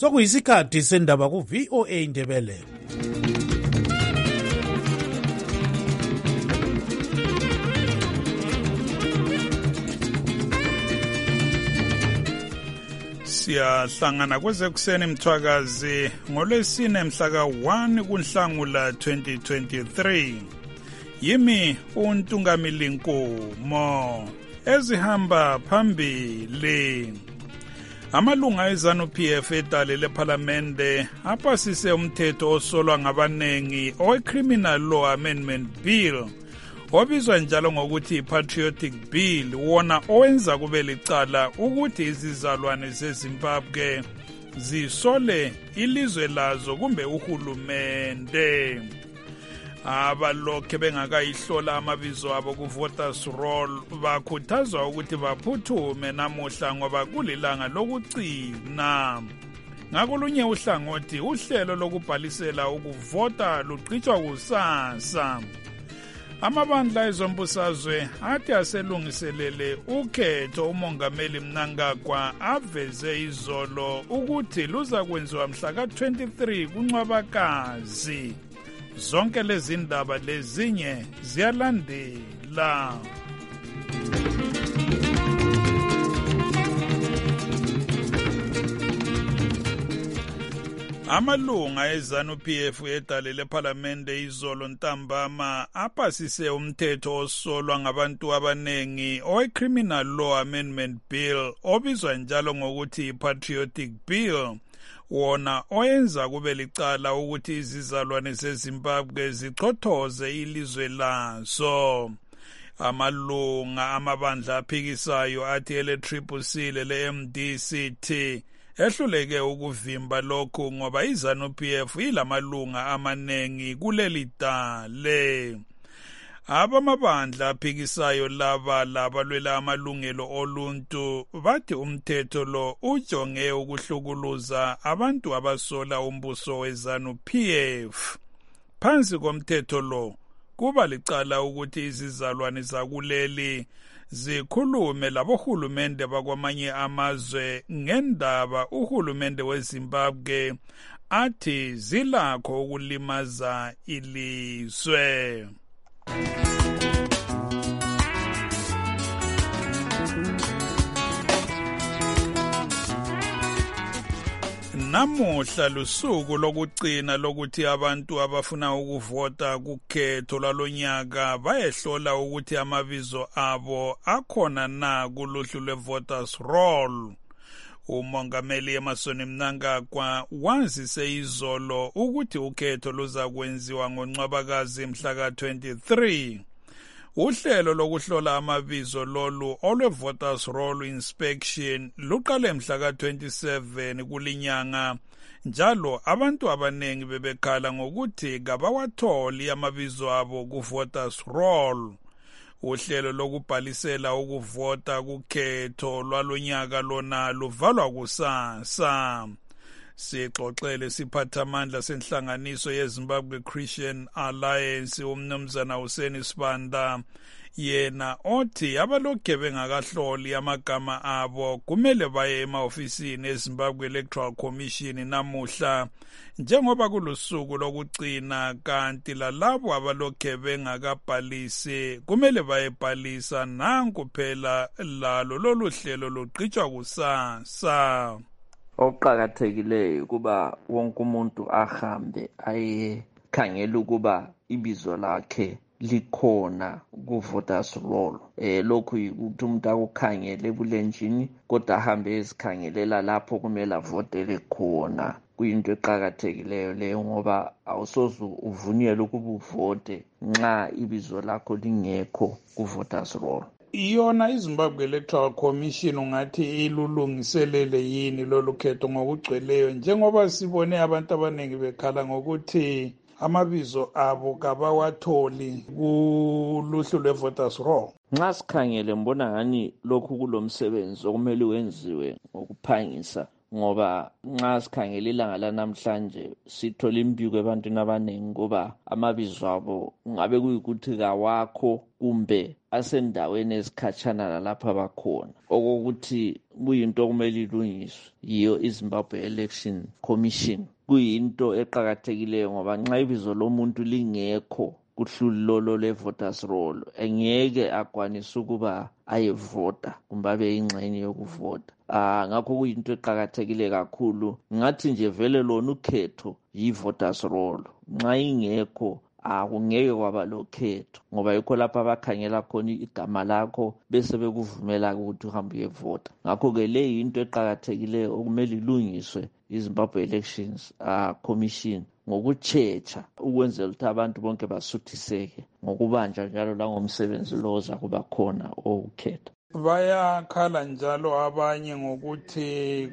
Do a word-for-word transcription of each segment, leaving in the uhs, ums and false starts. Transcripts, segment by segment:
Sokuyisikhathi sendaba ku V O A Indebele. Siyahlangana kwezekuseni mthwakazi ngolwesine mhla ka one kuNhlangula twenty twenty-three. Yimi uNtungamili Nkomo ezihamba phambili. Amalunga eZANU-P F edale lePhalamende apasise umthetho osolwa ngabanengi owe-Criminal Law Amendment Bill obizwa njalo ngokuthi Patriotic Bill, wona owenza kube licala ukuthi izizalwane zeZimbabwe zisole ilizwe lazo kumbe uhulumende. Abalokhe bengakayihlola amabizo abo ku voters roll bakhuthazwa ukuthi baphuthume namuhla ngoba kulilanga lokugcina. Ngakolunye uhlangothi uhlelo lokubhalisela ukuvota luqhutshwa kusasa. Amabandla ezombusazwe athi aselungiselele ukhetho umongameli Mnangagwa aveze izolo ukuthi luza kwenziwa mhla ka twenty-three kuNcwabakazi. Zonke lezi ndaba lezinye ziyalandela. Amalunga eZANU-P F edale lePhalamende izolo ntambama apasise umthetho osolwa ngabantu abanengi owe-Criminal Law Amendment Bill obizwa njalo ngokuthi Patriotic Bill, wona oyenza kube licala ukuthi izizalwane zeZimbabwe zichothoze ilizwe lazo. Amalunga amabandla aphikisayo athi ele-Triple C lele-M D C T ehluleke ukuvimba lokhu ngoba iZANU-P F ilamalunga amanengi kuleli dale. Abamabandla aphikisayo laba labalwela amalungelo oluntu bathi umthetho lo ujonge ukuhlukuluza abantu abasola umbuso weZANU-P F. Phansi komthetho lo kuba licala ukuthi izizalwane zakuleli zikhulume labohulumende bakwamanye amazwe ngendaba uhulumende weZimbabwe athi zilakho ukulimaza ilizwe. Namuhla lusuku lokugcina lokuthi abantu abafuna ukuvota kukhetho lwalonyaka bayehlola ukuthi amabizo abo akhona na kuluhlu lwe-voters roll. Umongameli Emmerson Mnangagwa wazise izolo ukuthi ukhetho luza kwenziwa ngoNcwabakazi mhla ka twenty-three. Uhlelo lokuhlola amabizo lolu olwe-voters roll inspection luqale mhla ka twenty-seven kulinyanga, njalo abantu abanengi bebekhala ngokuthi kabawatholi amabizo abo ku-voters roll. Uhlelo lokubhalisela ukuvota kukhetho lwalonyaka lona luvalwa kusasa. Sixoxele siphathamandla senhlanganiso yeZimbabwe Christian Alliance umnumzana Hussein Sibanda, yena othi abalokhe bengakahloli amagama abo kumele baye emaofisini eZimbabwe Electoral Commission namuhla njengoba kulusuku lokugcina, kanti lalabo abalokhe bengakabhalisi kumele bayebhalisa nanku phela lalo lolu hlelo luqhutshwa kusasa. Okuqakathekileyo kuba wonke umuntu ahambe ayekhangela ukuba ibizo lakhe likhona ku-voters roll. Eh lokhu ukuthi umuntu akukhangele ebulenjini kodwa ahambe ezikhangelela lapho kumele avotele khona. Kuyinto eqakathekileyo leyo ngoba awusoze uvunyelwe ukuba uvote nxa ibizo lakho lingekho ku-voters roll. Iyona iZimbabwe Electoral Commission ungathi ilulungiselele yini lolu khetho ngokugcweleyo, njengoba sibone abantu abanengi bekhala ngokuthi amabizo abo kabawatholi kuluhlu lwe-voters roll. Nxa sikhangele mbona ngani lokhu kulomsebenzi okumele wenziwe ngokuphangisa, ngoba nxa sikhangele ilanga lanamhlanje sithola imbiko ebantwini abaningi ngoba amabizo abo ngabe kuyikuthi kawakho kumbe asendaweni ezikhatshana lalapha bakhona, okokuthi kuyinto okumele ilungiswe yiyo iZimbabwe Election Commission. Kuyinto eqhakathekileyo ngoba nxa ibizo lomuntu lingekho kuhlulolo le-voters roll engeke akwanise ukuba ayevota kumbe abe yingxenye yokuvota. Ah ngakho kuyinto eqhakathekile kakhulu. Ngathi nje vele lona ukhetho yi-voters roll. Nxa ingekho akungeke kwaba lokhetho ngoba yikho lapha abakhangela khona igama lakho bese bekuvumela ukuthi uhambe uyevota. Ngakho ke le yinto eqhakathekileyo okumele ilungiswe iZimbabwe Elections uh, Commission ngokuchecha ukwenzela ukuthi abantu bonke basuthiseke ngokubanja njalo la ngomsebenzi lo oza kuba khona okukhetha. Bayakhala njalo abanye ngokuthi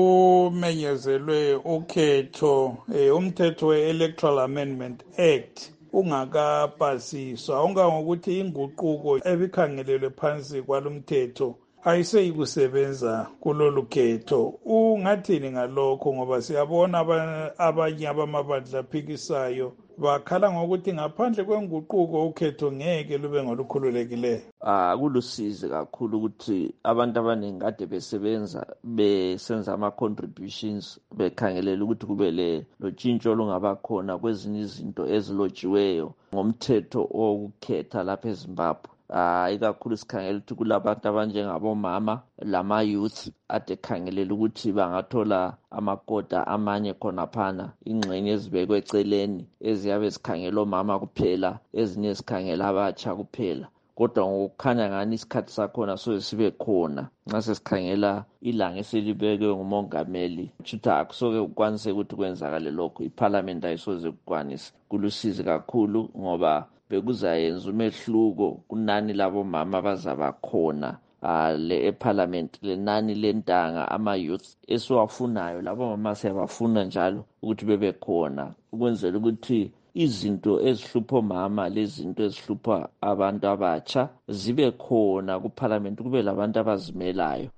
kumenyezelwe ukhetho eh, umthetho we-Electoral Amendment Act ungakapasiswa, ungangokuthi inguquko ebikhangelelwe phansi kwalomthetho ayiseyi kusebenza kulolu khetho. Ungathini ngalokho ngoba siyabona abanye abamabandla aphikisayo bakhala ngokuthi ngaphandle kwenguquko ukhetho ngeke lube ngolukhululekileyo. Ah kulusizi kakhulu ukuthi abantu abaningi kade besebenza besenza ama contributions bekhangelela ukuthi kube le lotshintsho olungaba khona kwezinye izinto ezilotshiweyo ngomthetho okukhetha lapha eZimbabwe. Ah ikakhulu sikhangela ukuthi kulabantu abanjengabomama lama youth ade khangelela ukuthi bangathola amakota amanye khona phana ingxenye ezibekwe eceleni eziyabe sikhangela omama kuphela ezinye sikhangela abatsha kuphela. Kodwa ngokukhanya ngani isikhathi sakhona so sibe khona nxa sesikhangela ilanga eselibekwe ngumongameli chutha akusoke ukwanise ukuthi kwenzakale lokho iparliament ayisoze kukwanise. Kulusizi kakhulu ngoba bekuzayenza umehluko kunani labo mama bazaba khona uh, le eparliament lenani lentanga ama youth esiwafunayo labo mama siyabafuna njalo ukuthi bebe khona ukwenzela ukuthi izinto ezihlupha omama lezinto ezihlupha abantu abatsha zibe khona kuparliament kube labantu abazimelayo.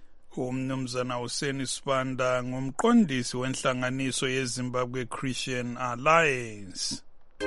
Umnumzana Hussein Sibanda ngumqondisi wenhlanganiso yeZimbabwe Christian Alliance.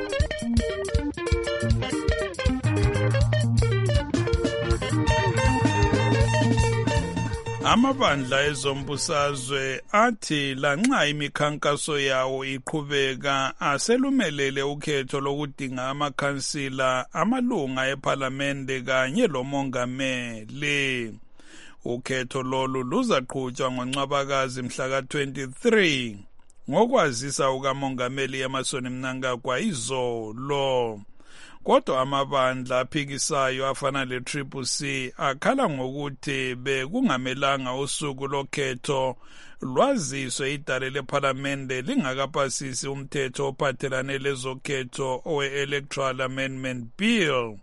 Amabandla ezombusazwe athi lanxa imikhankaso yawo iqhubeka aselumelele ukhetho lokudinga amakhansila amalunga eParlamente kanye lomongameli. Ukhetho lolu luzaqhutshwa ngoNcwabakazi mhla ka twenty-three ngokwazisa ukamongameli Emmerson Mnangagwa izolo. Kodwa amabandla aphikisayo afana le-Triple C akhala ngokuthi bekungamelanga usuku lokhetho lwaziswe idale leParlamente lingakapasisi umthetho ophathelane lezokhetho owe-Electoral Amendment Bill.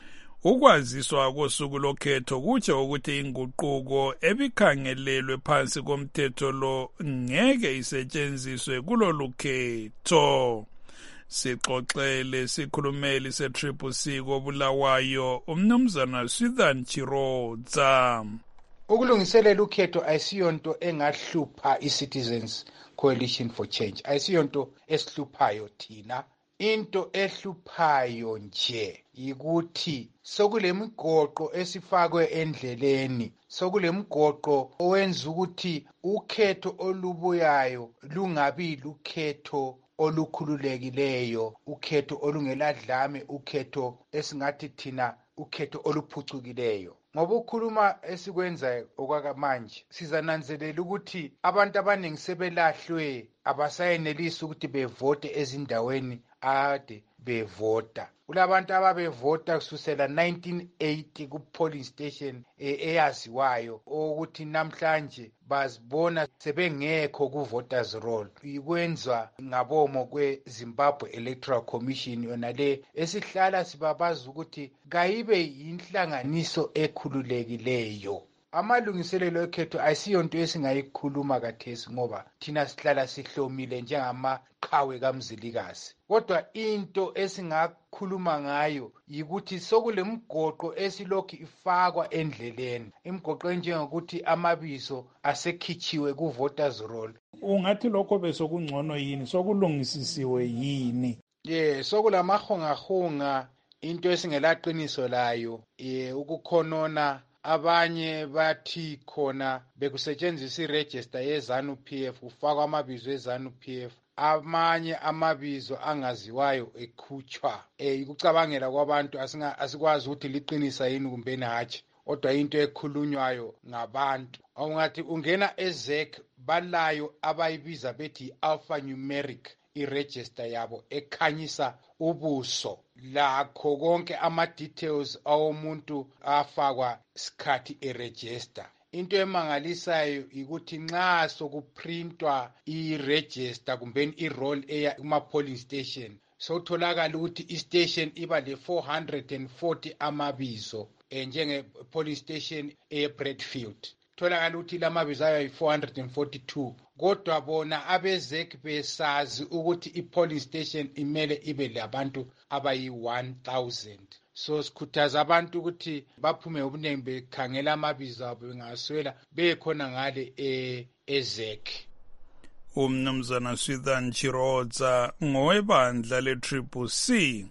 Ukwaziswa kosuku lokhetho kutsho ukuthi inguquko ebikhangelelwe phansi komthetho lo ngeke isetshenziswe kulolu khetho. Sixoxele sikhulumeli se-Triple C koBulawayo umnumzana Swithan Chirodza. Ukulungiselela ukhetho ayisiyonto engahlupha i-Citizens Coalition for Change, ayisiyonto esihluphayo thina. Into ehluphayo nje yikuthi sokulemigoqo esifakwe endleleni, sokulemigoqo owenza ukuthi ukhetho olubuyayo lungabi lukhetho olukhululekileyo, ukhetho olungeladlame, ukhetho esingathi thina ukhetho oluphucukileyo. Ngoba ukhuluma esikwenza okwakamanje sizananzelela ukuthi abantu abaningi sebelahlwe abasayenelisi ukuthi bevote ezindaweni ade bevota. Kulabantu ababevota kususela nineteen eighty ku polling station eyaziwayo ukuthi namhlanje bazibona sebengekho ku voters roll. Ikwenza ngabomo kwe Zimbabwe Electoral Commission yona le esihlala sibabaza ukuthi kayibe inhlanganiso ekhululekileyo. Amalungiselelo ekhetho ayisiyonto esingayikhuluma kathesi ngoba thina sihlala sihlomile njengamaqhawe kaMzilikazi. Kodwa into esingakhuluma ngayo yikuthi sokulemgoqo esilokhu ifakwa endleleni. Imgoqo enjengokuthi amabizo asekhitshiwe ku voters roll. Ungathi lokho besokungcono yini, sokulungisisiwe yini? Yeah, sokulamahongahonga into esingelaqiniso layo eh ukukhonona abanye bathi khona bekusetshenziswa iregister ye-ZANU P F kufakwa amabizo e-ZANU P F, amanye amabizo angaziwayo ekhutshwa. Eh ukucabangela kwabantu asikwazi ukuthi liqinisa yini kumbe hatshi, kodwa into ekhulunywayo ngabantu. Awungathi ungena e-Z E C balayo abayibiza bethi alphanumeric iregister yabo ekhanyisa ubuso lakho konke ama-details awomuntu afakwa sikhathi eregister. Into emangalisayo ukuthi nxa sokuprintwa i-register kumbe i-roll eya kuma-polling station, sotholakala ukuthi i-station iba le four hundred forty amabizo njenge-polling station e-Bradfield. Tholakala ukuthi lamabizo ayo yi-four hundred forty-two, kodwa bona abe-Z E C besazi ukuthi i-polling station imele ibe labantu abayi-one thousand. So sikhuthaza abantu ukuthi baphume ubunengi bekhangela amabizo abo bengaswela bekhona ngale e-Z E C. Umnumzana Swithan Chirodza ngowebandla le-Triple C.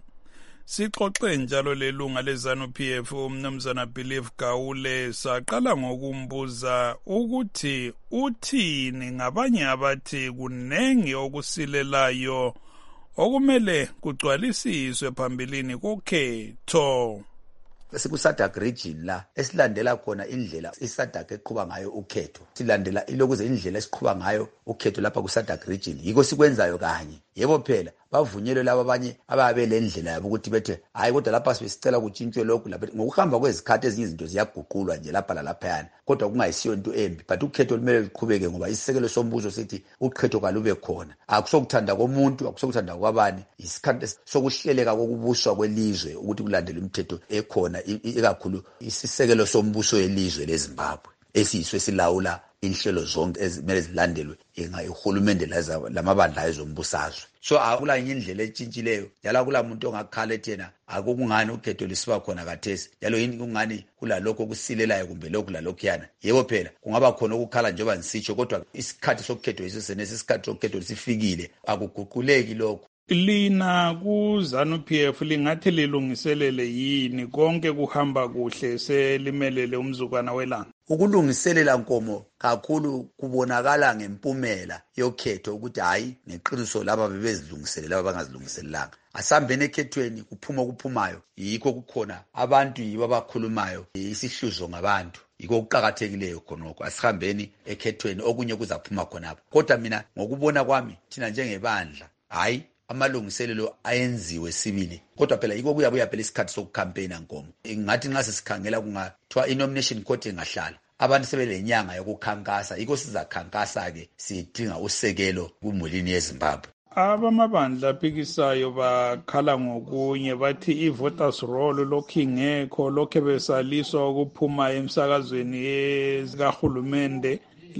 Sixoxe njalo lelunga le-ZANU P F umnumzana Believe Gawule saqala ngokumbuza ukuthi uthini ngabanye abathi kunengi okusilelayo okumele kugcwalisiswe phambilini kokhetho. Sikusadak region la esilandela khona indlela iSadak eqhubha ngayo ukhetho, silandela ilokuze indlela esiqhubha ngayo ukhetho lapha kuSadak region, yiko sikwenzayo kanye. Yebo phela bavunyelwe laba abanye ababe le ndlela yabo ukuthi bethe hayi kodwa lapha sibesicela ukutshintshwe lokhu lapha. Ngokuhamba kwezikhathi ezinye izinto ziyaguqulwa nje lapha lalaphayana, kodwa kungayisiyo into embi, but ukhetho lumele liqhubeke ngoba isisekelo sombuso sithi ukhetho kalube khona. Akusokuthanda komuntu, akusokuthanda kwabani, isikhathi sokuhleleka kokubuswa kwelizwe ukuthi kulandele imithetho ekhona, ikakhulu isisekelo sombuso yelizwe leZimbabwe esiyiswe silawula inhlelo zonke ezimele zilandelwe ngahulumende lamabandla ezombusazwe. So akula indlela etshintshileyo, njalo akula muntu ongakhala ethena akungani ukhetho lisiba khona kathesi, njalo yini kungani kulalokho kusilelayo kumbe lokhu lalokhu yana. Yebo phela kungaba khona ukukhala njengoba nisitsho, kodwa isikhathi sokhetho isisenesi isikhathi sokhetho sifikile, akuguquleki lokho. Lina ku-ZANU P F lingathi lilungiselele yini konke kuhamba kuhle selimelele umzukwana welanga? Ukulungiselela Nkomo kakhulu kubonakala ngempumela yokhetho ukuthi hayi neqiniso laba bebezilungiselela abangazilungiselelanga. Asambene ekhethweni kuphuma okuphumayo, yikho kukhona abantu yibo abakhulumayo isihluzo ngabantu. Yiko kuqhakathekileyo khonokho, asihambeni ekhethweni okunye kuzaphuma khonapho. Kodwa mina ngokubona kwami thina njengebandla hayi amalungiselelo ayenziwe sibili, kodwa phela yiko kuyabuya phela isikhathi sokucampaigna Nkomo. Ngathi nxa sesikhangela kungathiwa i-nomination court engahlala abantu sebelenyanga yokukhankasa, yiko sizakhankasa ke sidinga usekelo kumulini yeZimbabwe. Abamabandla aphikisayo bakhala ngokunye bathi i-voters roll lokhu ingekho, lokhu besaliswa ukuphuma emsakazweni ezikahulumende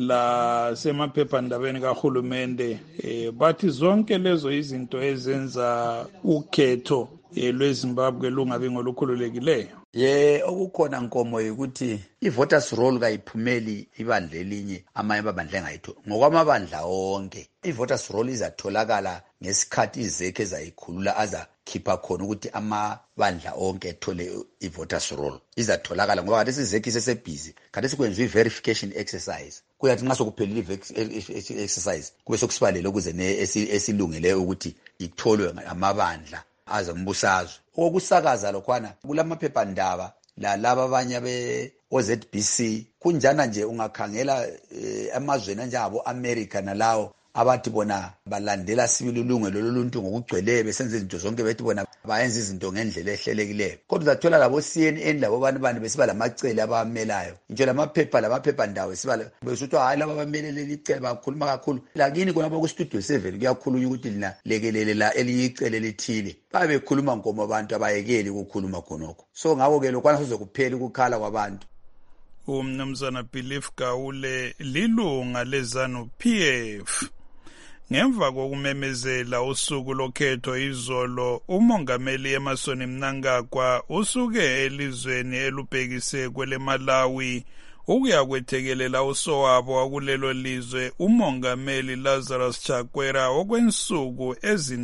la semaphephandabeni kahulumende. Eh, bathi zonke lezo izinto ezenza ukhetho eh, lweZimbabwe lungabi ngolukhululekileyo. Ye okukhona Nkomo ukuthi i-voters roll kayiphumeli ibandla elinye amanye amabandla engayitho. Ngokwamabandla onke i-voters roll izatholakala ngesikhathi izekhe ezayikhulula azakhipha khona ukuthi amabandla onke ethole i-voters roll. Izatholakala ngoba kade sizekhe sesebhizi, kade sikwenziwa i-verification exercise. Kuyathi nxa sokuphelile i-exercise kube sokusibalele ukuze esilungele ukuthi itholwe amabandla azombusazwe. Okusakaza lokhwana kulamaphephandaba la laba abanye be-O Z B C kunjana nje ungakhangela eh, amazweni anjengabo America nalawo abathi bona balandela sibili ulungelo loluntu ngokugcweleyo besenza izinto zonke bethi bona bayenza izinto ngendlela ehlelekileyo. Kodwa uzathola labo C N N labo abantu bani besiba lamacele abamelayo, nje lamaphepha lamaphepha ndawo siba besuthi hayi laba bamelele licele bakhuluma kakhulu. Lakini khona ku studio seven kuyakhulunywa ukuthi lina lekelele la eliyicele lithile, babe bekhuluma Nkomo abantu abayekeli ukukhuluma khonokho. So ngabo ke lokwana sozokuphela ukukhala kwabantu. Umnumzana Believe Gawule lilunga le-ZANU P F. Ngemva kokumemezela usuku lokhetho izolo, umongameli Emmerson Mnangagwa usuke elizweni elubhekise kwele Malawi ukuya kwethekelela usowabo wakulelo lizwe umongameli Lazarus Chakwera okwensuku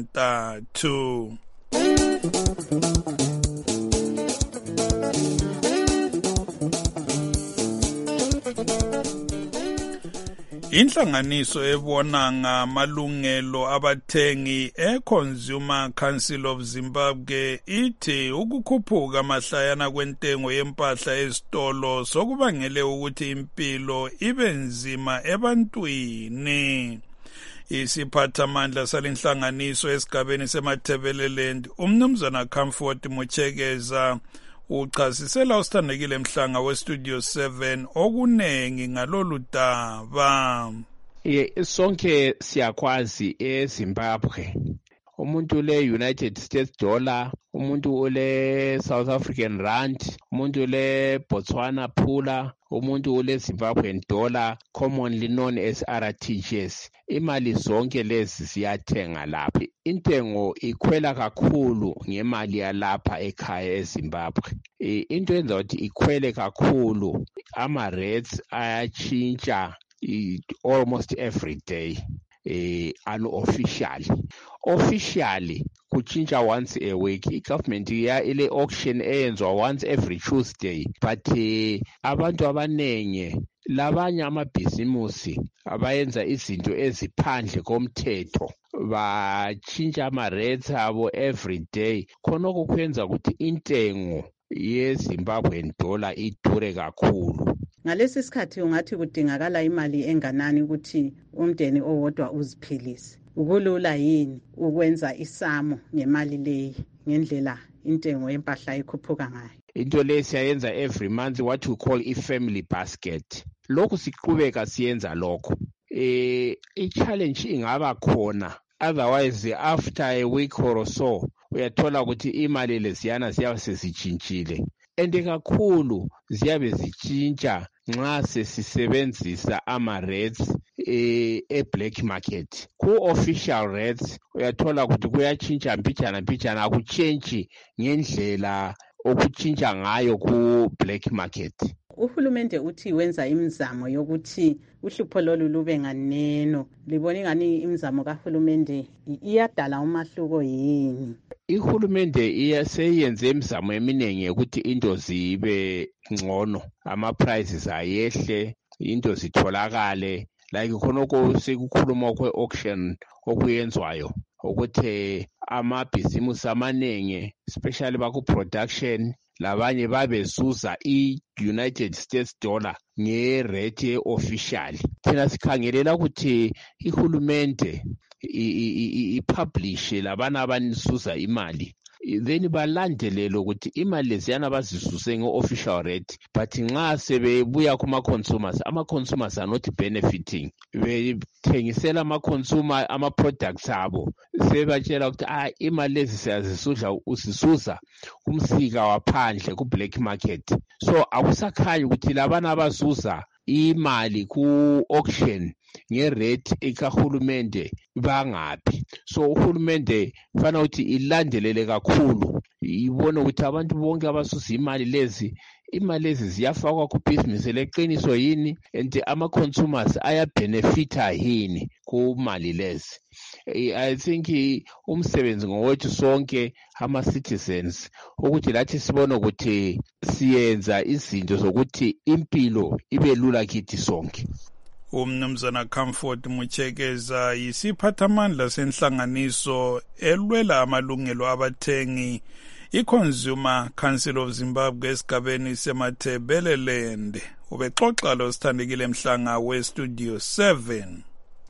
ezintathu. Inhlanganiso ebona ngamalungelo abathengi e-Consumer Council of Zimbabwe ithi ukukhuphuka mahlayana kwentengo yempahla ezitolo sokubangele ukuthi impilo ibe nzima ebantwini. Isiphathamandla salenhlanganiso esigabeni seMatabeleland, umnumzana Comfort Muchekeza, uchasisela usithandekile Mhlanga weStudio seven okunengi ngalolu daba. Ye sonke siyakwazi eZimbabwe. Umuntu le United States dollar, umuntu ule South African rand, umuntu le Botswana pula, umuntu ule Zimbabwean dollar, commonly known as R T Gs. Imali zonke lezi ziyathenga lapha. Intengo ikhwela kakhulu ngemali yalapha ekhaya eZimbabwe. Into enza ukuthi ikhwele kakhulu, ama rates ayatshintsha almost every day. Eh, unofficially officially kuchintsha once a week. I-government ya ile auction eyenzwa once every Tuesday, but eh, abantu abanengi labanye amabhizimusi abayenza izinto eziphandle komthetho bachintsha ama-rates abo every day, khonokho kwenza ukuthi intengo yeZimbabwean dollar idure kakhulu. Ngalesi sikhathi ungathi kudingakala imali enganani ukuthi umndeni owodwa uziphilise? Ukulula yini ukwenza isamo ngemali leyi ngendlela intengo yempahla ikhuphuka ngayo? Into le siyayenza every month, what we call i-family basket. Lokhu siqhubeka siyenza lokho. Eh, i-challenge ingaba khona, otherwise after a week or so uyathola ukuthi imali leziyana ziyabe sezitshintshile, ende kakhulu ziyabe zitshintsha nxa sesisebenzisa ama-rates e-black market. Ku-official rates uyathola ukuthi kuyatshintsha mpijana mpijana, akutshintshi ngendlela okutshintsha ngayo ku-black market. Uhulumende uthi wenza imizamo yokuthi uhlupho lolu lube nganeno. Libona ngani imizamo kahulumende iyadala umahluko yini? Ihulumende iyaseyenze imizamo eminingi ukuthi into zibe ngcono, ama-prices ayehle, into zitholakale, like khonoko sekukhuluma kwe-auction okuyenzwayo ukuthi amabhizimusi amaningi especially baku-production labanye babezuza i-United States dollar nge-rate official. Thina sikhangelela ukuthi ihulumende i-publish labana abanisuza imali, then balandelele ukuthi imali leziyana bazisuse nge-official rate, but nxa sebebuya kuma-consumers, ama-consumers are not benefiting. Bethengisela ama-consumer ama-products abo, sebatshela ukuthi ah, imali lezi siyazisuza usisuza kumsika waphandle ku-black market. So akusakhanyi ukuthi labana abazuza imali ku-auction nge-rate ekahulumende bangaphi. So uhulumende fana ukuthi ilandelele kakhulu, ibone ukuthi abantu bonke abasusa imali lezi, imali lezi ziyafakwa kubhizinisi leqiniso yini, and ama-consumers ayabenefita yini kumali lezi. I think umsebenzi ngowethu sonke ama-citizens ukuthi lathi sibone ukuthi siyenza izinto zokuthi impilo ibe lula kithi sonke. Umnumzana Comfort Muchekeza yisiphathamandla senhlanganiso elwela amalungelo abathengi i-Consumer Council of Zimbabwe esigabeni seMatabeleland. Ubexoxa lo Sithandekile Mhlanga weStudio seven.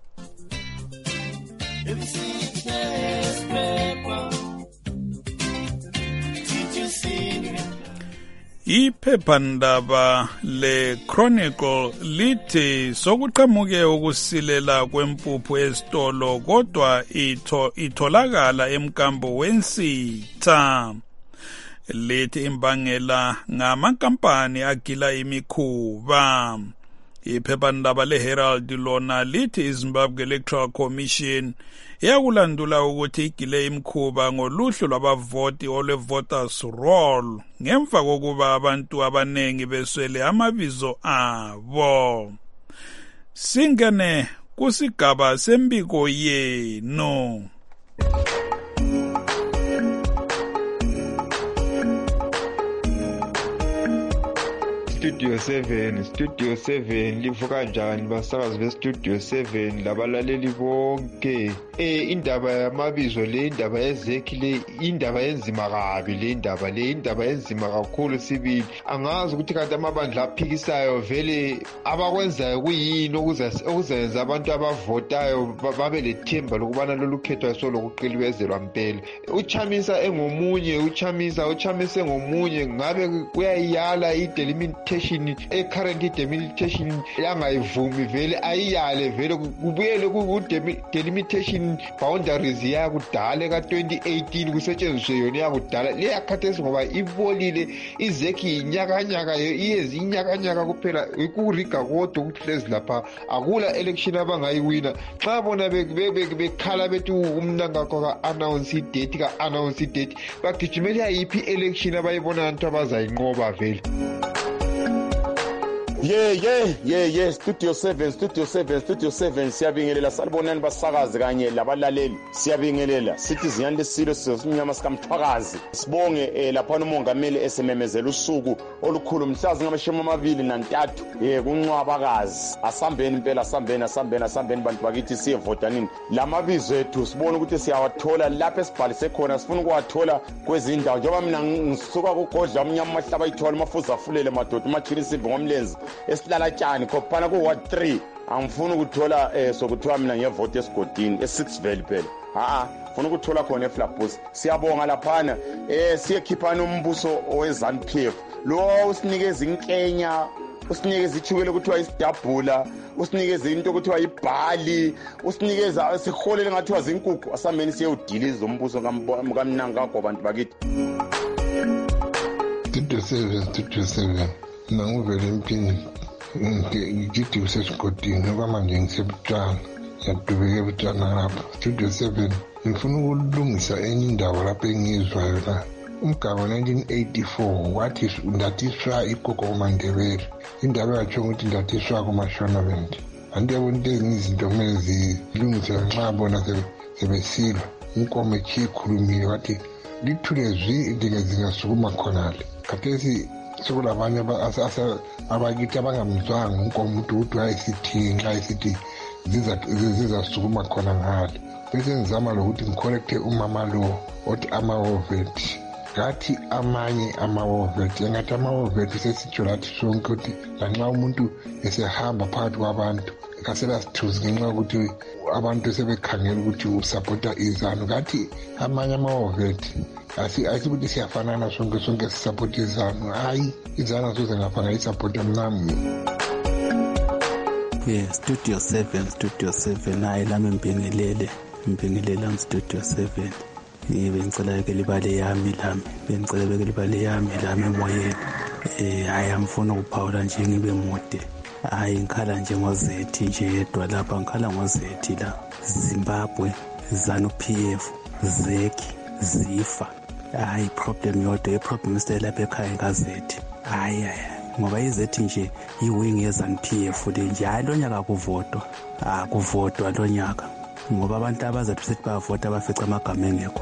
Iphephandaba le-Chronicle lithi sokuqhamuke ukusilela kwempuphu ezitolo kodwa itho itholakala emkambo wensitha. Lithi imbangela ngamankampani agila imikhuba. Iphephandaba le-Herald lona lithi iZimbabwe Electoral Commission iyakulandula ukuthi igile imikhuba ngoluhlu lwabavoti olwe-voters roll ngemva kokuba abantu abanengi beswele amabizo abo. Singene kusigaba sembiko yenu. Studio seven, Studio seven livuka kanjani basakazi be Studio seven labalaleli bonke. Eh indaba yamabizo le indaba yezekhi le indaba enzima kabi le indaba le indaba enzima kakhulu sibili. Angazi ukuthi kanti amabandla aphikisayo vele abakwenzayo kuyini okuzenza abantu abavotayo babe lethemba lokubana lolu khetho solo kuqilibezelwa impela. Uchamisa engomunye uchamisa uchamise ngomunye ngabe kuyayala i-delimitation e-current delimitation yangayivumi vele ayiyale vele kubuyele ku-delimitation boundaries yakudala ka-twenty eighteen kusetshenziswe yona yakudala leyakhathesi ngoba ibolile izekhi inyakanyaka iyezi inyakanyaka kuphela ikuriga kodwa ukuthi hlezi lapha akula election abangayiwina xa bona bekhala bethi umnangakho ka-announce idate ka-announce idate bagijimela yiphi election abayibona abantu abazayinqoba vele. Yeah yeah yeah yeah Studio seven Studio seven Studio seven siyabingelela salibonani basakazi kanye labalaleli siyabingelela sithi ziyani lesilo sinyama sikamthwakazi sibonge eh, lapha umongameli esememezela usuku olukhulu mhlazi ngamashumi amabili nantathu eh kunqwabakazi asambeni impela asambeni asambeni asambeni bantu bakithi siyevota nini lamabizo ethu sibone ukuthi siyawathola lapha esibhalise khona sifuna ukuwathola kwezindawo njengoba mina ngisuka kugodla umnyama mahlaba ayithola mafuza afulele madoda umachini sibe ngomlenzi esilala tjani khophana ku ward three angifuni ukuthola eh sokuthiwa mina ngevote esigodini e-six valley phela ha funa ukuthola khona eFlabus siyabonga laphana eh siyekhiphana umbuso oweZANU P F lo usinikeza inkenya usinikeza ichukele ukuthiwa isidabhula usinikeza into ukuthiwa ibhali usinikeza siholele ngathiwa zinkukhu asameni siyewudiliza umbuso kamnanga kago bantu bakithi Studio seven Studio seven nanguvele impini ngigithi usesigodini ngoba manje ngisebutshana ngiyadubeka ebutshana lapha Studio seven ngifuna ukulungisa enye indawo lapho engizwa yona umgaba nineteen eighty-four wathi ndathiswa igogo uMandebele indaba yatsho ukuthi ndathiswa kuMashonavent andiyabona into ezinye izinto kumele zilungiswe nxa bona sebesilwa inkomo ekhulukhulumile wathi lithule zwi indinge zingasukuma khonale khathesi sekulabanye abakithi abangamzwanga unkomuntu ukuthi ayisithi nxa isithi zizasukuma khona ngale bese ngizama lokuthi ngikhorekthe umama lo othi amawovethi ngathi amanye amawovethi engathi amawovethi sesitsho lathi sonke ukuthi lanxa umuntu esehamba phakathi kwabantu kasela sithuzi ngenxa yokuthi abantu sebekhangela ukuthi usapota iZANU ngathi amanye amawovethi asikuthi siyafanana sonke sonke sisapota iZANU hayi iZANU asoze ngapha ngayisapota mnami. Yeah, Studio seven Studio seven hayi lami mbingelele mbingelela Studio seven ngibe ngicela ke libale yami lami bengicela ke libale yami lami emoyeni eh hayi amfuna ukuphawula nje ngibe mude hayi ngikhala nje ngozethi nje yedwa lapha ngikhala ngozethi la Zimbabwe ZANU P F zekhi zifa hayi problem yodwa iproblem isela ekhaya ngazethi hayi hayi ngoba izethi nje iwing yeZANU P F le njalo nyaka kuvotwa akuvotwa lo nyaka ngoba abantu abazathi sithi bavota bafica amagama engekho.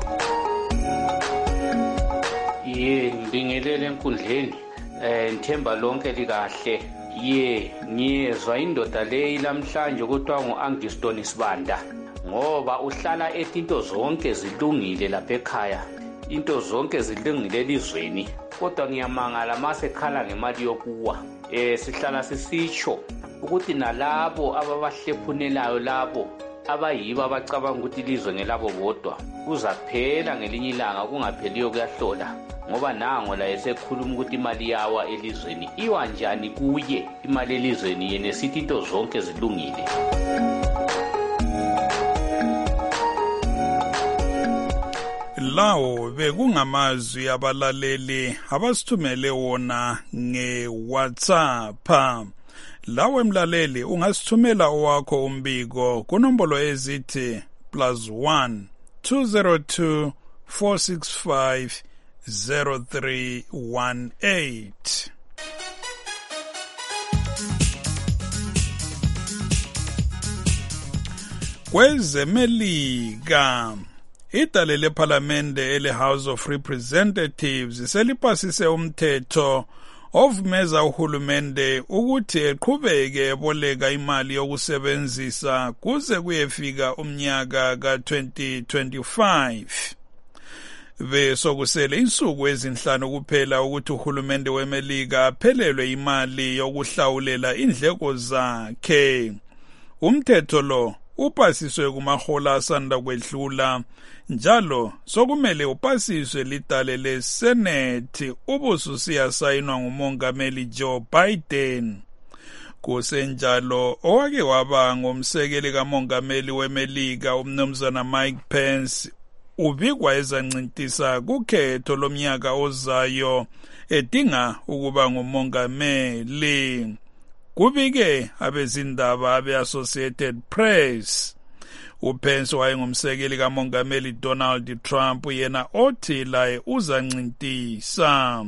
Ye ngibingelele enkundleni eh ngithemba lonke likahle ye ngiyezwa indoda le lamhlanje kuthiwa nguAngiston Sibanda ngoba uhlala ethi into zonke zilungile lapha ekhaya into zonke zilungile elizweni kodwa ngiyamangala mase khala ngemali yokuwa eh sihlala sisitsho ukuthi nalabo ababahlephunelayo labo abayiba abacabanga ukuthi ilizwe ngelabo bodwa kuzaphela ngelinye ilanga kungapheliyo kuyahlola ngoba nango la esekhuluma ukuthi imali yawa elizweni iwa njani kuye imali elizweni yena sithi into zonke zilungile. Lawo bekungamazwi abalaleli abasithumele wona nge-WhatsApp. Lawe mlaleli ungasithumela owakho umbiko kunombolo ezithi plus one two zero two four six five zero three one eight. Kwezemelika idale lephalamende ele House of Representatives selipasise umthetho ovumeza uhulumende ukuthi eqhubeke eboleka imali yokusebenzisa kuze kuyefika umnyaka ka twenty twenty-five. Besokusele insuku ezinhlanu kuphela ukuthi uhulumende weMelika aphelelwe imali yokuhlawulela indleko zakhe. Umthetho lo upasiswe kumahola asanda kwedlula, njalo sokumele upasiswe lidale leSenate ubususiyasayinwa ngumongameli Joe Biden. Kusenjalo owake waba ngumsekeli kamongameli weMelika umnumzana Mike Pence ubikwa ezancintisa kukhetho lomnyaka ozayo edinga ukuba ngumongameli. Kubike abezindaba abe-Associated Press. UPence wayengumsekeli kamongameli Donald Trump, yena othi laye uzancintisa.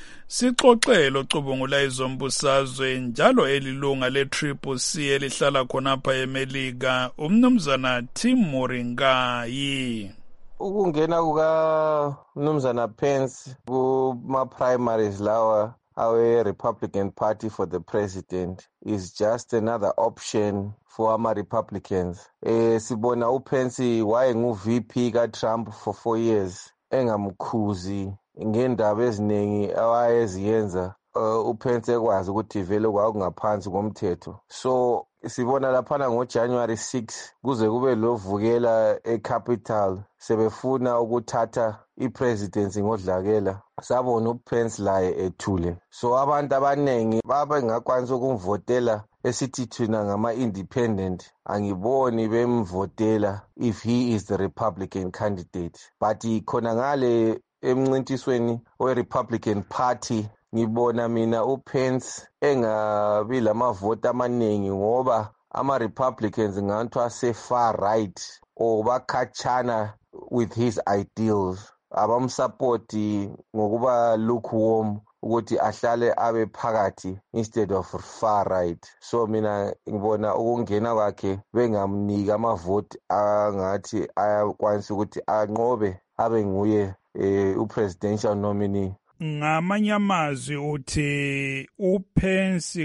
Sixoxelo cubungula izombusazwe njalo elilunga le-Triple C elihlala khonapha eMelika, umnumzana Tim Moringai. Ukungena kuka Mnumzana Pence kuma primaries lawa awe Republican Party for the president is just another option for ama Republicans. Eh sibona uPence wayengu V P ka Trump for four years engamkhuzi ngendaba eziningi awayeziyenza. Uh, uPence ekwazi ukuthi vele kwakungaphansi komthetho. So sibona laphana ngo January sixth kuze kube lovukela eCapital sebefuna ukuthatha ipresidency ngodlakela. Sabona uPence laye ethule. So abantu abanengi baba ngakwanisa ukumvotela esithi thina ngama independent, angiboni bemvotela if he is the Republican candidate. But khona ngale emncintisweni we Republican Party ngibona mina uPence engabi lamavoti amaningi ngoba ama Republicans ngathi ase far right or bakhatshana with his ideals, abamsupporti ngokuba lukewarm ukuthi ahlale abe phakathi instead of far right. So mina ngibona ukungena kwakhe bengamnika amavoti angathi ayakwanisa ukuthi anqobe abe nguye eh, upresidential nominee. Ngamanye amazwi uthi uPence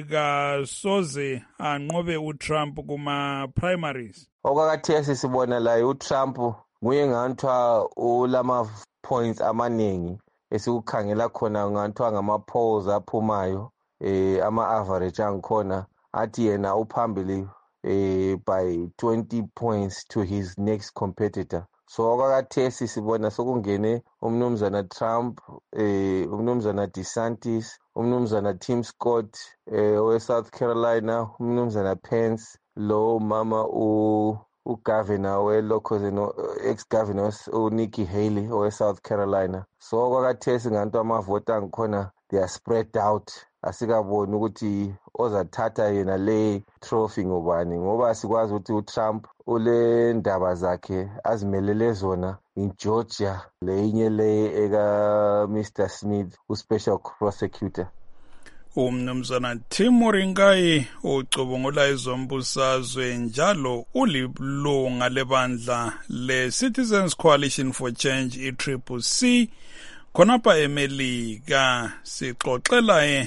kasoze anqobe uTrump kuma primaries. Okakathesi sibona la uTrump nguye nganthwa ulama points amaningi esikukhangela khona nganthwa ngama polls aphumayo, eh ama average angikhona athi yena uphambili eh by twenty points to his next competitor. So okakathesi sibona sokungene umnumzana Trump, eh umnumzana DeSantis, umnumzana Tim Scott eh we South Carolina, umnumzana Pence, lo mama u ugovernor we local ex governor uNikki Haley we South Carolina. So okakathesi nganto amavota ngikhona they are spread out. Asikaboni ukuthi ozathatha yena le trophy ngobani ngoba sikwazi ukuthi uTrump ule ndaba zakhe azimelele zona in Georgia, leyinye le eka Mister Smith uSpecial Prosecutor. Umnumzana Tim Moringai ucubungula izombusazwe njalo ulilunga lebandla le-Citizens Coalition for Change i-Triple C khonapha eMelika. Sixoxela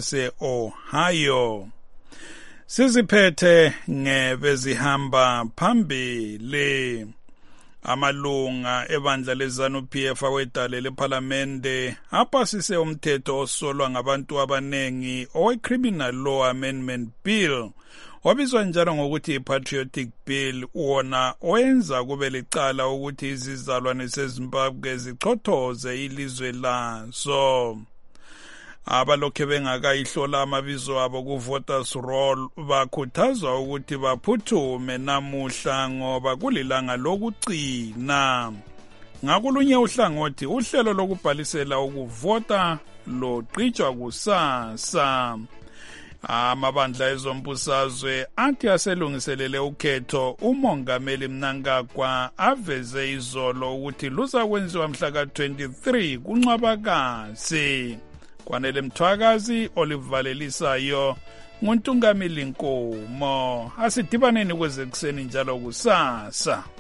ese-Ohio. Siziphethe ngebezihamba phambili. Amalunga ebandla leZanu-P F awedale lephalamende apasise umthetho osolwa ngabantu abanengi owe-Criminal Law Amendment Bill, wabizwa njalo ngokuthi i-Patriotic Bill, wona oyenza kube licala ukuthi izizalwane zeZimbabwe zichothoze ilizwe lazo. Abalokhe bengakayihlola amabizo abo ku-voters roll bakhuthazwa ukuthi baphuthume namuhla ngoba kulilanga lokugcina. Ngakulunye uhlangothi uhlelo lokubhalisela ukuvota loqhitshwa kusasa. Amabandla ezombusazwe athi aselungiselele ukhetho umongameli Mnangagwa aveze izolo ukuthi luzakwenziwa mhla ka twenty-three kuNcwabakazi. Kwanele Mthwakazi, Olive Valelisayo, nguNtungamili Nkomo. Asidibaneni kwezekuseni njalo kusasa.